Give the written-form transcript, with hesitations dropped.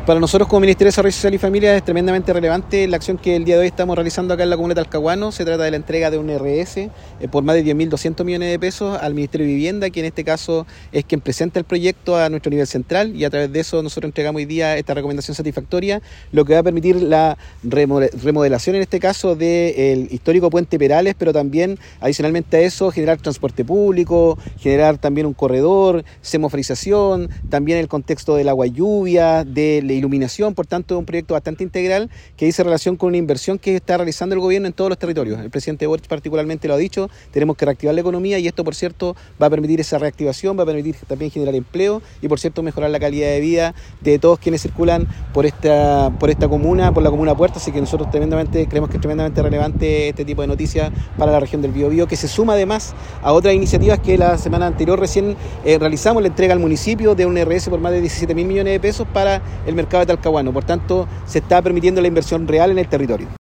Para nosotros como Ministerio de Desarrollo Social y Familia es tremendamente relevante la acción que el día de hoy estamos realizando acá en la comuna de Talcahuano. Se trata de la entrega de un RS por más de 10.200 millones de pesos al Ministerio de Vivienda, que en este caso es quien presenta el proyecto a nuestro nivel central, y a través de eso nosotros entregamos hoy día esta recomendación satisfactoria, lo que va a permitir la remodelación en este caso del histórico Puente Perales, pero también adicionalmente a eso generar transporte público, generar también un corredor, semaforización, también el contexto del agua lluvia, de la iluminación. Por tanto, es un proyecto bastante integral que dice relación con una inversión que está realizando el gobierno en todos los territorios. El presidente Boric particularmente lo ha dicho, tenemos que reactivar la economía, y esto, por cierto, va a permitir esa reactivación, va a permitir también generar empleo y, por cierto, mejorar la calidad de vida de todos quienes circulan por esta comuna, por la comuna Puerto. Así que nosotros creemos que es tremendamente relevante este tipo de noticias para la región del Biobío, que se suma además a otras iniciativas que la semana anterior recién realizamos, la entrega al municipio de un RS por más de 17.000 millones de pesos para el mercado de Talcahuano. Por tanto, se está permitiendo la inversión real en el territorio.